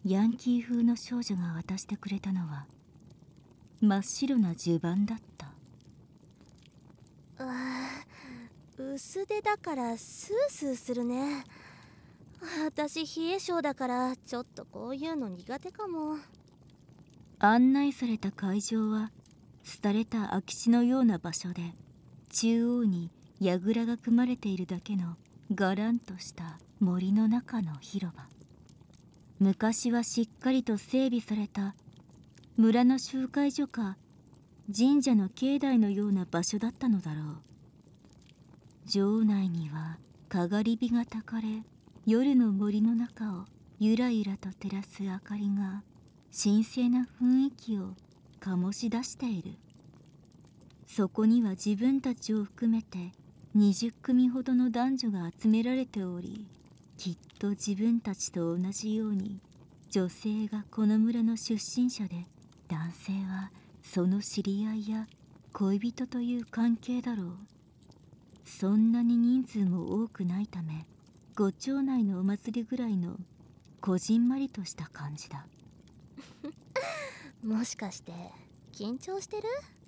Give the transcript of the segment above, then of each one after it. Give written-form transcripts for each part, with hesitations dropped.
ヤンキー風の少女が渡してくれたのは真っ白な襦袢だった。 薄手だからスースーするね。私冷え性だからちょっとこういうの苦手かも。 案内された会場は廃れた空き地のような場所で、中央に櫓が組まれているだけのがらんとした森の中の広場。昔はしっかりと整備された村の集会所か神社の境内のような場所だったのだろう。城内にはかがり火がたかれ、夜の森の中をゆらゆらと照らす明かりが神聖な雰囲気を醸し出している。そこには自分たちを含めて20組ほどの男女が集められており、きっと自分たちと同じように女性がこの村の出身者で、男性はその知り合いや恋人という関係だろう。そんなに人数も多くないため、ご町内のお祭りぐらいのこじんまりとした感じだ。 もしかして緊張してる？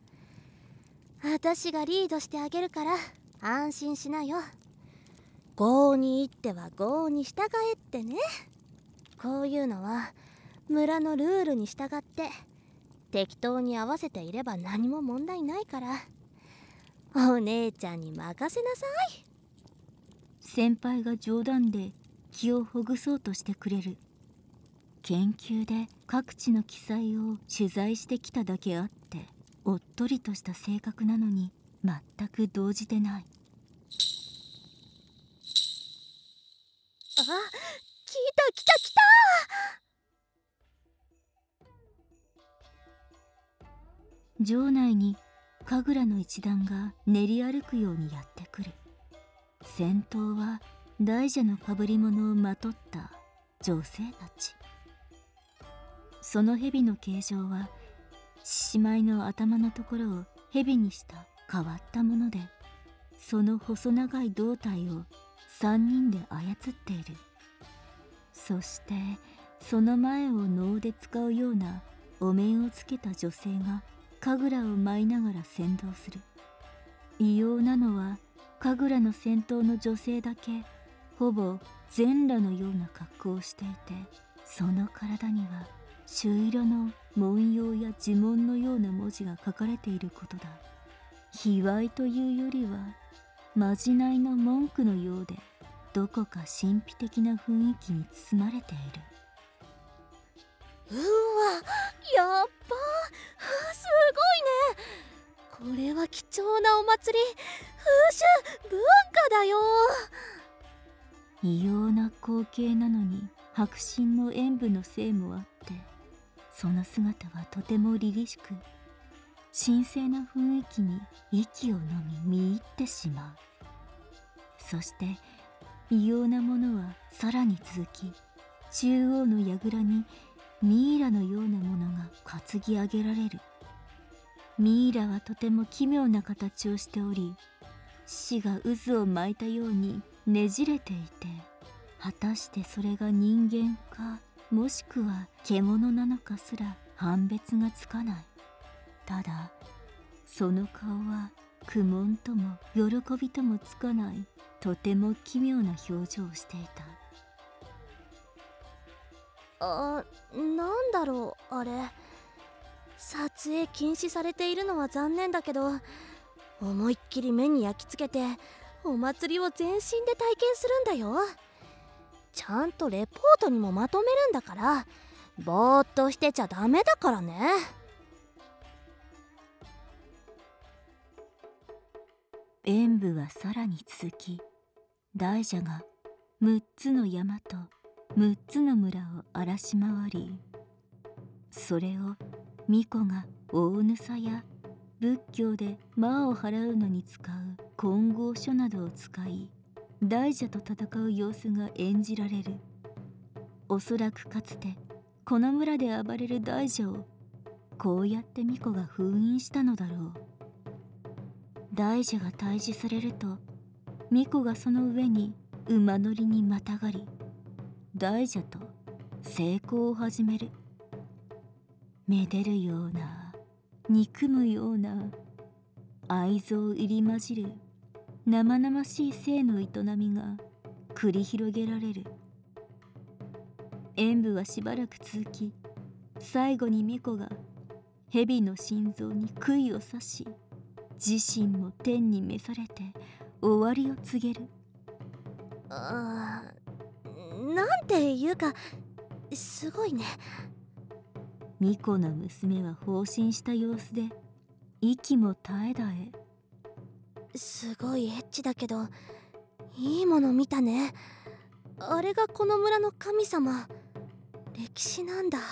私がリードしてあげるから安心しなよ。郷に行っては郷に従えってね。こういうのは村のルールに従って適当に合わせていれば何も問題ないから、お姉ちゃんに任せなさい。 先輩が冗談で気をほぐそうとしてくれる。研究で各地の記載を取材してきただけあって、おっとりとした性格なのに全く動じてない。 あ、来た来た来た。 城内に神楽の一団が練り歩くようにやってくる。先頭は大蛇のかぶり物をまとった女性たち。その蛇の形状は獅子舞の頭のところを蛇にした変わったもので、その細長い胴体を3人で操っている。そしてその前を能で使うようなお面をつけた女性が神楽を舞いながら先導する。異様なのは神楽の先頭の女性だけほぼ全裸のような格好をしていて、その体には朱色の文様や呪文のような文字が書かれていることだ。卑猥というよりはまじないの文句のようで、どこか神秘的な雰囲気に包まれている。 うわ、やっば、すごいね。これは貴重なお祭り、風習、文化だよ。 異様な光景なのに迫真の演舞のせいもあって、その姿はとても凛々しく、神聖な雰囲気に息をのみ見入ってしまう。そして異様なものはさらに続き、中央の櫓にミイラのようなものが担ぎ上げられる。ミイラはとても奇妙な形をしており、獅子が渦を巻いたようにねじれていて、果たしてそれが人間かもしくは獣なのかすら判別がつかない。ただその顔は苦悶とも喜びともつかないとても奇妙な表情をしていた。 なんだろうあれ。撮影禁止されているのは残念だけど、思いっきり目に焼き付けてお祭りを全身で体験するんだよ。ちゃんとレポートにもまとめるんだから、ぼーっとしてちゃダメだからね。 演舞はさらに続き、大蛇が6つの山と6つの村を荒らし回り、それを巫女が大草や仏教で魔を払うのに使う金剛書などを使い、大蛇と戦う様子が演じられる。おそらくかつてこの村で暴れる大蛇をこうやって巫女が封印したのだろう。大蛇が退治されると、巫女がその上に馬乗りにまたがり、大蛇と成功を始める。めでるような憎むような愛憎入り混じる生々しい性の営みが繰り広げられる。演舞はしばらく続き、最後に巫女が蛇の心臓に杭を刺し、自身も天に召されて終わりを告げる。 なんていうかすごいね。 巫女の娘は放心した様子で息も絶え絶え。すごいエッチだけどいいもの見たね。あれがこの村の神様。歴史なんだ。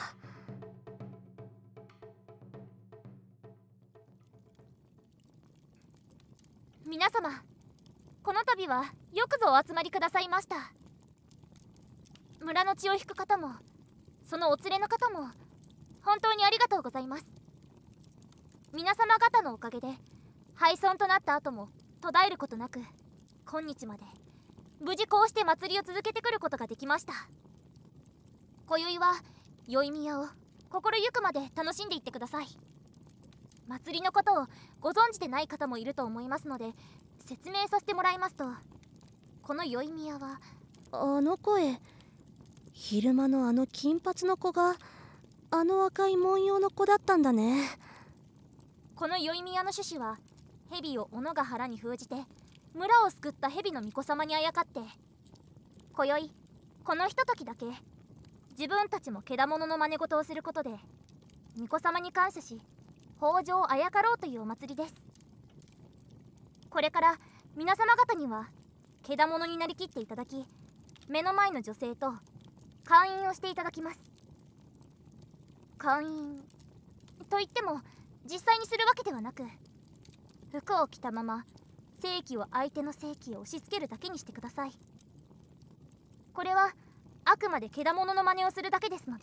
皆様、この度はよくぞお集まりくださいました。村の血を引く方もそのお連れの方も本当にありがとうございます。皆様方のおかげで廃村となった後も途絶えることなく、今日まで無事こうして祭りを続けてくることができました。今宵は宵宮を心ゆくまで楽しんでいってください。祭りのことをご存知でない方もいると思いますので、説明させてもらいますと、この宵宮はあの声、昼間のあの金髪の子があの赤い文様の子だったんだね。 この宵宮の主は蛇を小野ヶ原に封じて村を救った蛇の巫女様にあやかって、今宵このひとときだけ自分たちもけだものの真似事をすることで巫女様に感謝し、豊穣をあやかろうというお祭りです。これから皆様方にはけだものになりきっていただき、目の前の女性と会員をしていただきます。会員といっても実際にするわけではなく、服を着たまま正気を相手の正気を押し付けるだけにしてください。これはあくまでけだものの真似をするだけですので。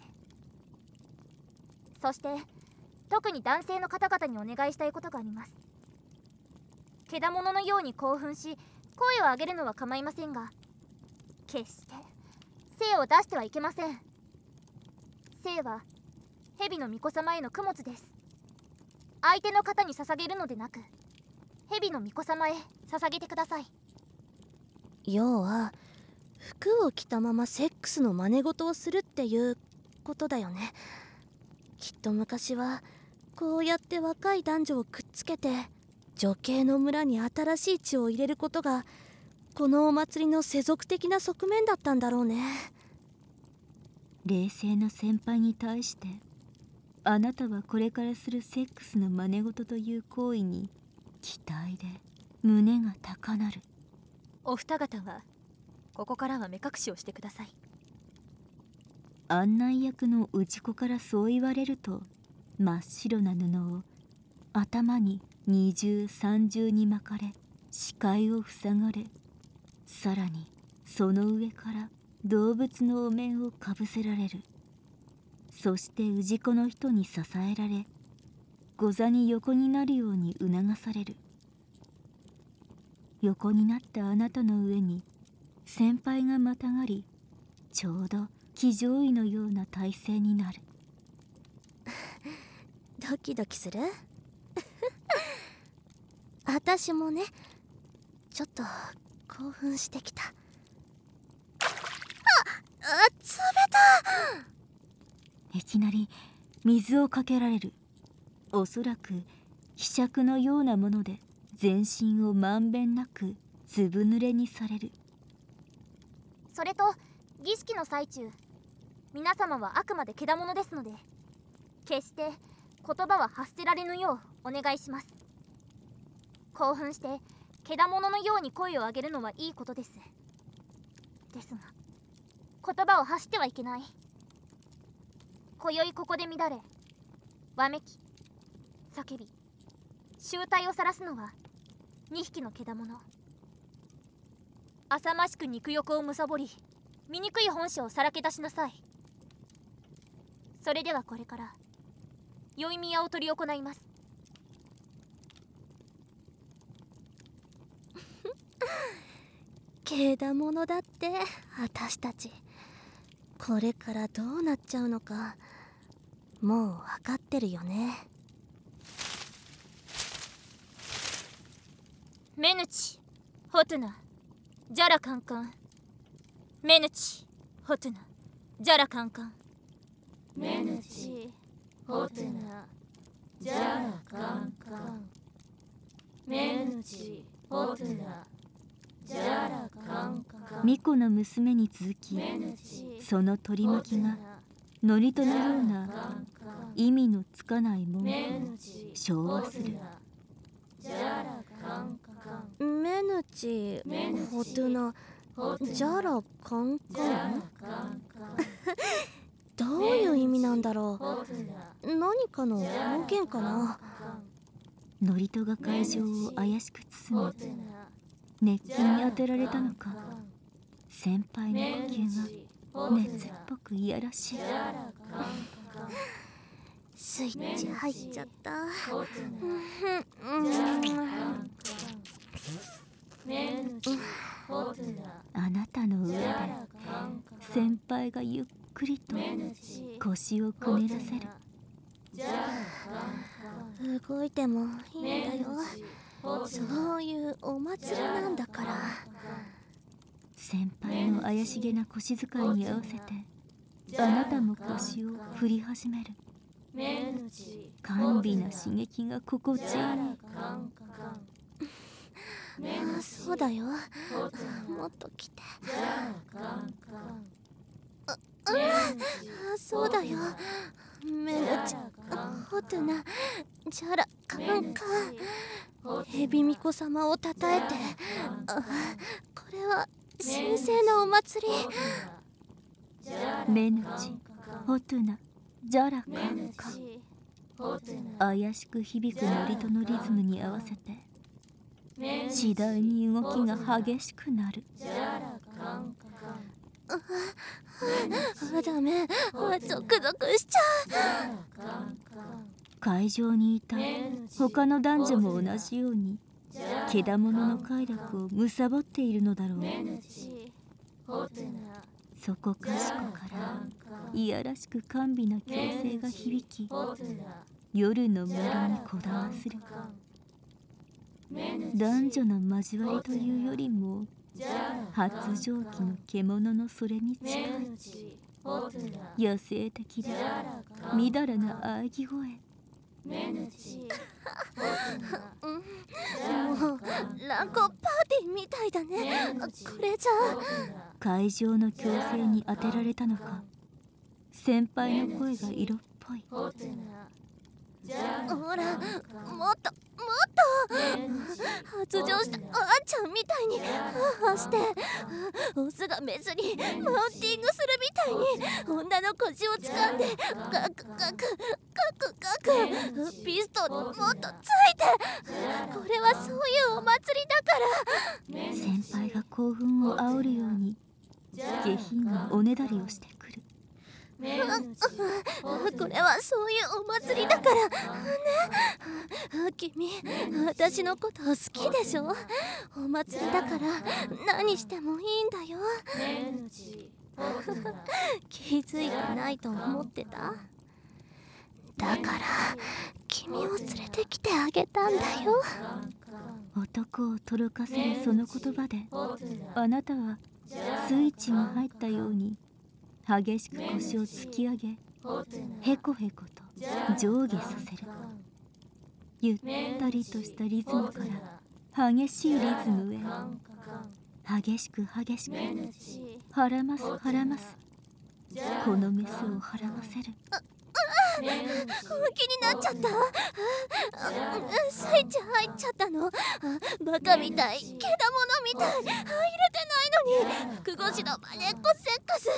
そして特に男性の方々にお願いしたいことがあります。けだもののように興奮し声を上げるのは構いませんが、決して精を出してはいけません。精は蛇の巫女様への供物です。相手の方に捧げるのでなく、蛇の巫女様へ捧げてください。 要は服を着たままセックスの真似事をするっていうことだよね。きっと昔はこうやって若い男女をくっつけて女系の村に新しい血を入れることがこのお祭りの世俗的な側面だったんだろうね。 冷静な先輩に対して、あなたはこれからするセックスの真似事という行為に期待で胸が高鳴る。 お二方はここからは目隠しをしてください。 案内役の氏子からそう言われると、真っ白な布を頭に二重三重に巻かれ、視界を塞がれ、さらにその上から動物のお面をかぶせられる。そして氏子の人に支えられ、御座に横になるように促される。横になったあなたの上に先輩がまたがり、ちょうど騎乗位のような体勢になる。 ドキドキする私もね、ちょっと興奮してきた。冷た。 いきなり水をかけられる。おそらく柄杓のようなもので全身をまんべんなくずぶ濡れにされる。 それと儀式の最中、皆様はあくまでけだものですので、決して言葉は発せられぬようお願いします。興奮してけだもののように声を上げるのはいいことです。ですが言葉を発してはいけない。今宵ここで乱れ、わめき、叫び、醜態を晒すのは2匹のけだもの。浅ましく肉欲をむさぼり、醜い本性をさらけ出しなさい。それではこれから宵宮を執り行います。 けだものだって私たち。 これからどうなっちゃうのかもう分かってるよね。 メヌチ、ホトゥナ、ジャラカンカン。メヌチ、ホトゥナ、ジャラカンカン。 メヌチ、ホトゥナ、ジャラカンカン。メヌチ、ホトゥナ、ジャラカンカン。 巫女の娘に続き、その取り巻きが祝詞のような意味のつかない文句を唱和する。 メヌチ、ホトゥナ、ジャラカンカン。どういう意味なんだろう。何かの方言かな。 祝詞が会場を怪しく包み、熱気に当てられたのか、先輩の呼吸が熱っぽくいやらしい。 スイッチ入っちゃった。 あなたの上で先輩がゆっくりと腰をくねらせる。 動いてもいいんだよ。そういうお祭りなんだから。 先輩の怪しげな腰使いに合わせてあなたも腰を振り始める。甘美な刺激が心地いい。 そうだよ。もっと来て。そうだよ。メヌチ、ホトゥナ、ジャラカンカン。ヘビ巫女様をたたえて、これは神聖なお祭り。 メヌチ、ホトゥナ、ジャラカンカン。怪しく響く祝詞のリズムに合わせて次第に動きが激しくなる。 ダメ、ゾクゾクしちゃう。 会場にいた他の男女も同じようにけだものの快楽を貪っているのだろう。そこかしこからいやらしく甘美な強声が響き、夜の森にこだまする。男女の交わりというよりも発情期の獣のそれに近い野生的でみだらな喘ぎ声。 もう乱行パーティーみたいだね。これじゃ会場の強制に当てられたのか、先輩の声が色っぽい。 ほら、もっともっと発情したあんちゃんみたいにしてオスがメスにマウンティングするみたいに女の腰を掴んでガクガクガクガクピストルもっとついて。これはそういうお祭りだから。 先輩が興奮を煽るように下品なおねだりをしてくる。 これはそういうお祭りだからね。君、私のこと好きでしょ。お祭りだから何してもいいんだよ。気づいてないと思ってた？だから君を連れてきてあげたんだよ。 男をとろかせるその言葉であなたはスイッチが入ったように激しく腰を突き上げ、へこへこと上下させる。ゆったりとしたリズムから激しいリズムへ、激しく激しく腹ます腹ます、このメスを腹ませる。 気になっちゃった。スイッチ入っちゃったの。バカみたい、けだものみたい、入れてないのに複合子のマネっこセックス。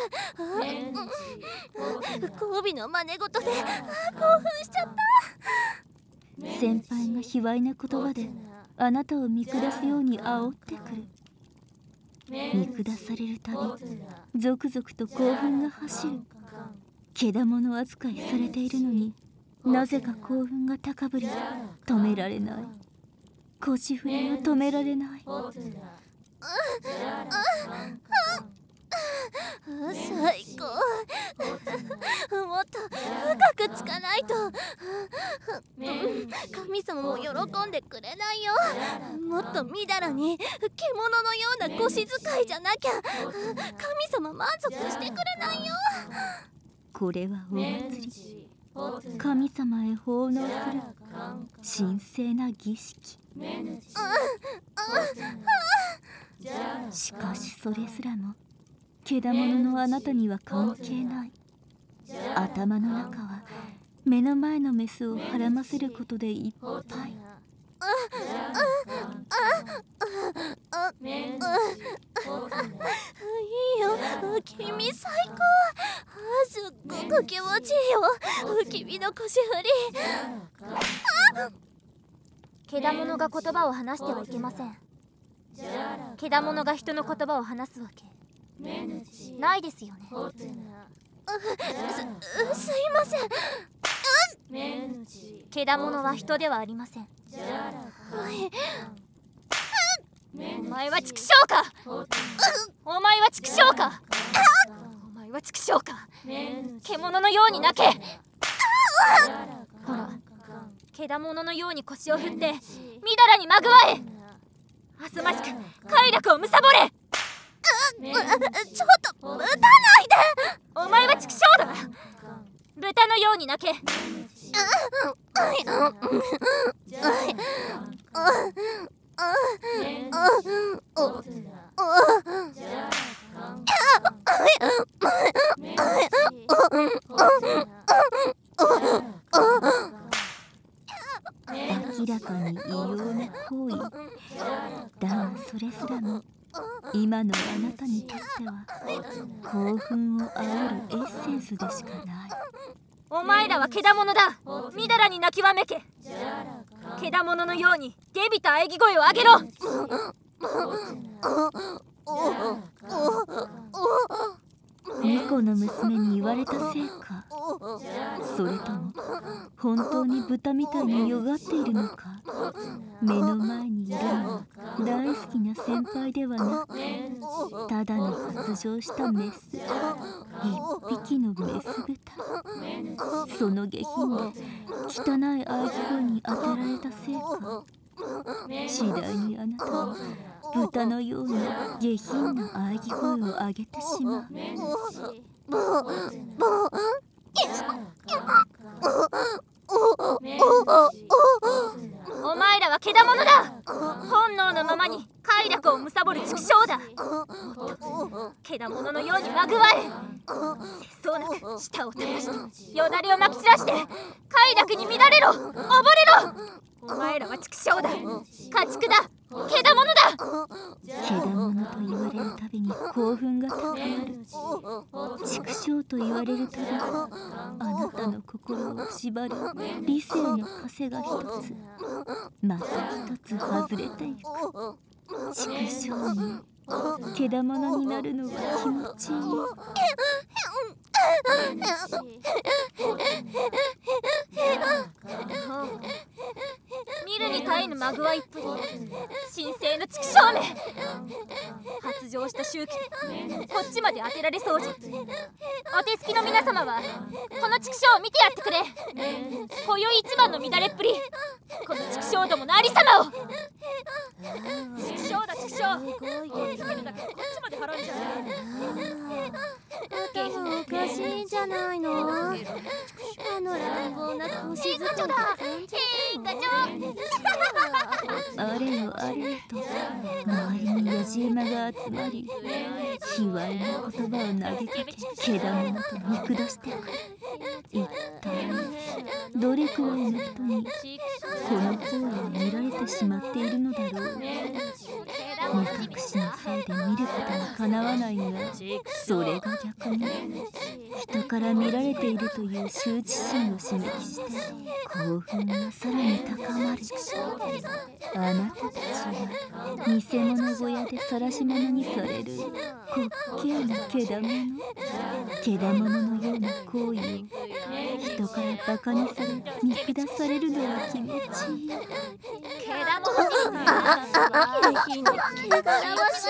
交尾の真似事で興奮しちゃった。 先輩が卑猥な言葉であなたを見下すように煽ってくる。見下されるたびゾクゾクと興奮が走る。けだもの扱いされているのになぜか興奮が高ぶり、止められない。腰振りが止められない。 最高。 っと深くつかないと神様も喜んでくれないよ。もっとみだらに獣のような腰使いじゃなきゃ神様満足してくれないよ。 これはお祭り、神様へ奉納する神聖な儀式。しかしそれすらもけだもののあなたには関係ない。頭の中は目の前のメスをはらませることでいっぱい。 いいよ、君最高。すっごく気持ちいいよ、君の腰振り。 けだものが言葉を話してはいけません。けだものが人の言葉を話すわけないですよね。 すいません。 けだものは人ではありません。 はい。 お前は畜生か。お前は畜生か。お前は畜生か。獣のように泣け。ほら、けだもののように腰を振ってみだらにまぐわえ。あすましく快楽をむさぼれ。 ちょっと撃たないで。 お前は畜生だ。豚のように泣け。 明らかに異様な行為だが、それすらも今のあなたにとっては興奮を煽るエッセンスでしかない。 お前らはけだものだ。みだらに泣きわめけ。けだもののように下びた喘ぎ声を上げろ。 巫女の娘に言われたせいか、それとも本当に豚みたいによがっているのか。目の前にいるのは大好きな先輩ではなく、ただの発情したメス、一匹のメス豚。その下品で汚い喘ぎ声に当てられたせいか、次第にあなたは豚のように下品な喘ぎ声を上げてしまう。 お前らはけだものだ。本能のままに快楽をむさぼる畜生だ。けだもののようにまぐわえ。節操なく舌を垂らしてよだれをまき散らして快楽に乱れろ、溺れろ。お前らは畜生だ。家畜だ。けだものだ。 けだものと言われるたびに興奮が高まる。畜生と言われるたびにあなたの心を縛る理性の枷が一つまた一つ外れていく。畜生にけだものになるのが気持ちいい。 見るに耐えぬまぐわいっぷり、神聖の畜生め。発情した周期こっちまで当てられそうじゃ。お手つきの皆様はこの畜生を見てやってくれ。今宵一番の乱れっぷり、この畜生どものありさまを。畜生だ畜生。こっちまで払うんじゃねえ。 頭おかしいんじゃないの。あの乱暴な腰使いで感じあれよあれよと周りにやじ馬が集まり、卑猥な言葉を投げかけけだものと見下してくる。一体どれくらいの人にこの行為を見られてしまっているのだろう。目隠しのせいで見ることにかなわないが、それが逆に人から見られているという羞恥心を刺激して興奮がさらに高まる。あなたたちは偽物小屋で晒し者にされる滑稽なけだもの。けだもののような行為を人からバカにされ見下されるのは気持ちいい。 けだ柄も欲しいね。 下品な毛柄欲し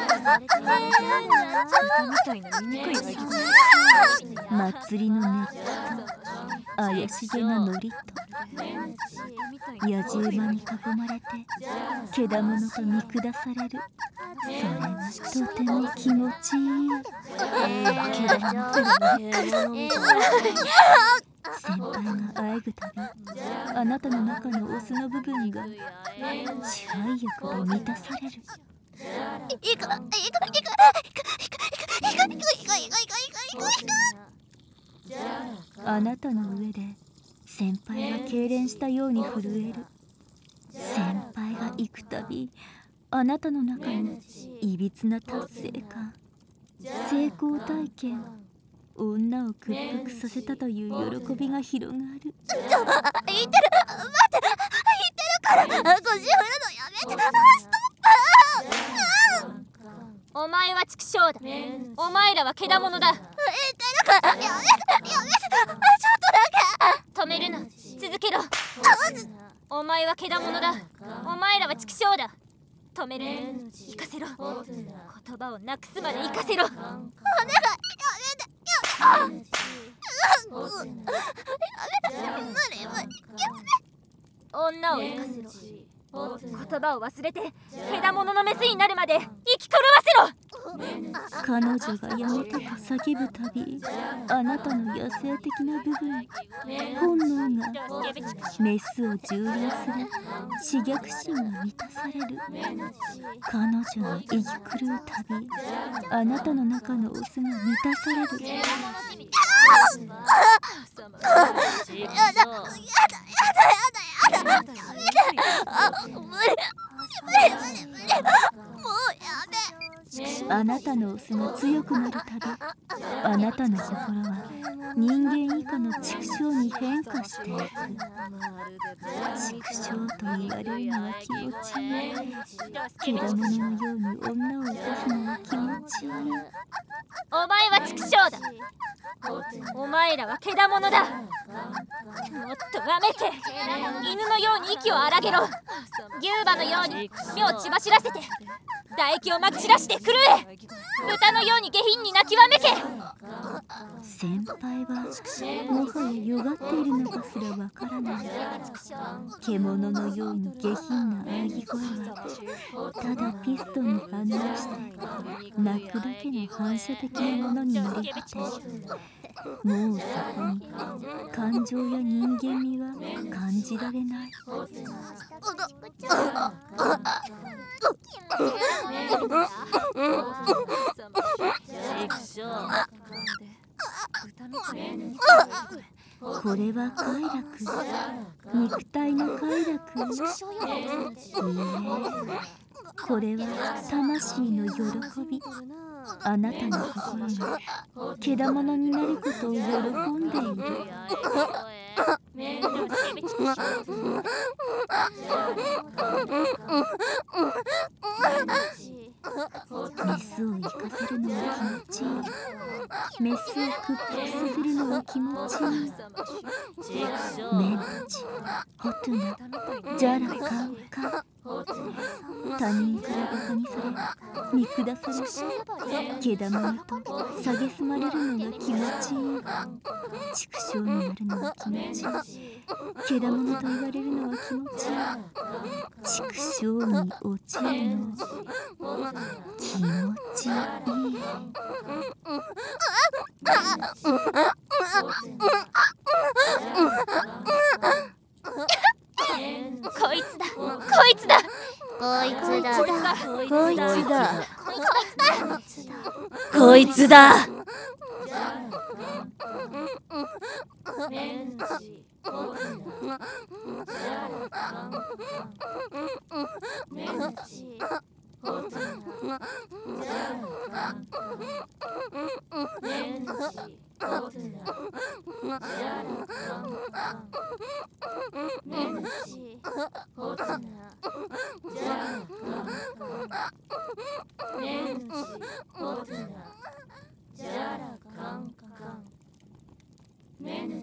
みたいな醜い味祭りの熱気と怪しげなノリと野じ馬に囲まれてけだものと見下される、それはとても気持ちいい。けだもの先輩があえぐたび、あなたの中のオスの部分が支配欲で満たされる。あなたの上で先輩が痙攣したように震える。先輩が行くたび、あなたの中にいびつな達成感、成功体験、女を屈服させたという喜びが広がる。 言ってる、待って言ってるから腰振るのやめて。ストップ。 お前は畜生だ。お前らはけだものだ。 言ってるからやめて、ちょっとだ止めるな、続けろ。お前はけだものだ。お前らは畜生だ。止めるな、行かせろ。言葉をなくすまで行かせろ。女を生かせろ。言葉を忘れてけだもののメスになるまで生き狂わせろ。 彼女がやめたと叫ぶたび、あなたの野生的な部分、本能がメスを蹂躙する刺激心が満たされる。彼女が生き狂うたび、あなたの中のオスが満たされる。あなたのオスが強くなるたび、あなたの心は人間以下の畜生に変化していく。畜生と言われるのは気持ちいい。けだもののように女を生かすのは気持ちいい。 お前は畜生だ。お前らはけだものだ。もっとわめけ。犬のように息を荒げろ。牛馬のように目を血走らせて唾液をまき散らして震え。豚のように下品に泣きわめけ。 先輩はもはやよがっているのかすらわからない。獣のように下品な喘ぎ声はただピストンに反応して泣くだけの反射的なものになり果て、もうそこに感情や人間味は感じられない。これは快楽、肉体の快楽。いいえ、これは魂の喜び。あなたの心がけだものになることを喜んでいる。メスを生かせるのは気持ちいい。メスを屈服させるのは気持ちいい。メンチ、ホトゥナ、ジャラカンカ。他人からバカにされ見下され、けだものと蔑まれるのが気持ちいい。畜生になるのは気持ちいい。けだものと言われるのは気持ちいい。畜生に落ちるの気持ちいい。 こいつだ、こいつだ、 こいつだ、 こいつだ、 こいつだ。 メン